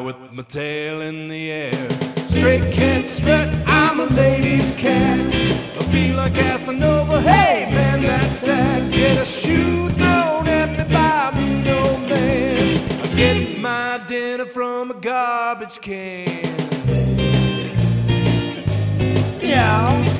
with my tail in the air. Straight cat strut, I'm a ladies' cat. I feel like Casanova, hey man, that's that. Get a shoe thrown at me by me, no man. I get my dinner from a garbage can. Yeah.